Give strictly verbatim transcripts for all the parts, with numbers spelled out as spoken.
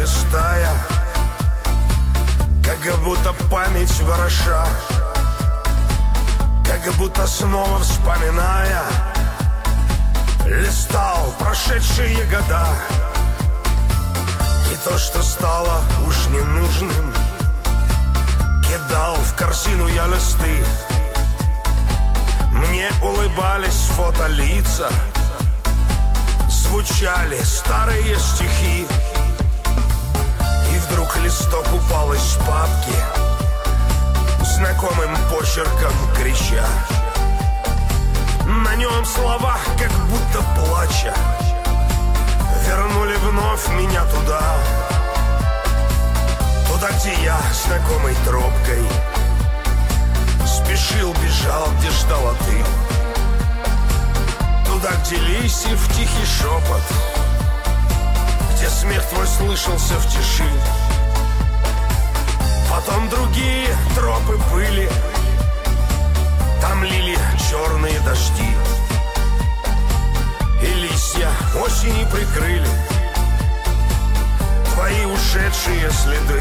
листая, как будто память вороша, как будто снова вспоминая, листал прошедшие года. И то, что стало уж ненужным, кидал в корзину я листы. Мне улыбались фотолица, звучали старые стихи. И вдруг листок упал из папки, знакомым почерком крича. На нем слова, как будто плача, вернули вновь меня туда. Туда, где я знакомой тропкой спешил, бежал, где ждала ты. Туда, где листьев тихий шепот, где смех твой слышался в тиши. Потом другие тропы были, там лили черные дожди, и листья осени прикрыли твои ушедшие следы.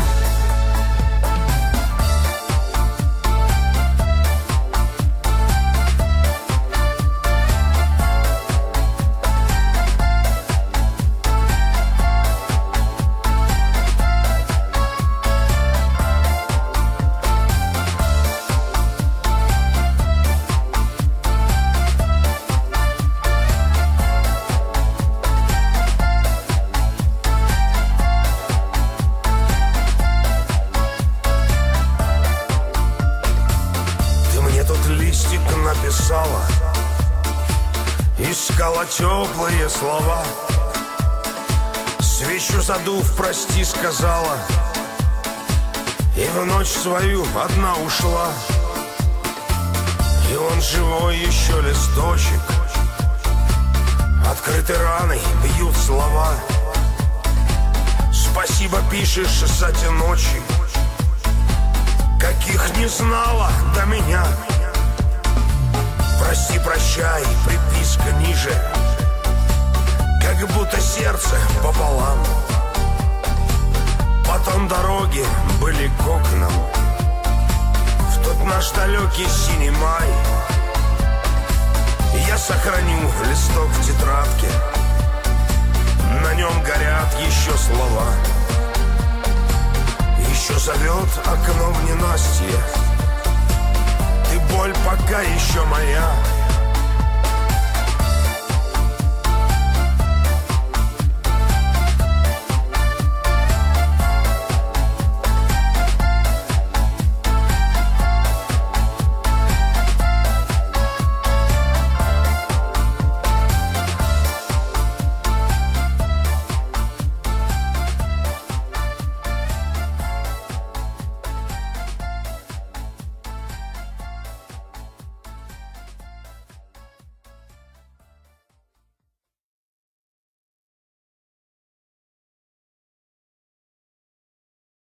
Написала, искала теплые слова, свечу задув, прости, сказала, и в ночь свою одна ушла. И он живой еще листочек, открытой раной бьют слова. Спасибо пишешь за те ночи, каких не знала до меня. Прости, прощай, приписка ниже, как будто сердце пополам. Потом дороги были к окнам в тот наш далекий синий май. Я сохраню листок в тетрадке, на нем горят еще слова. Еще зовет окно в ненастье, ты боль пока еще моя.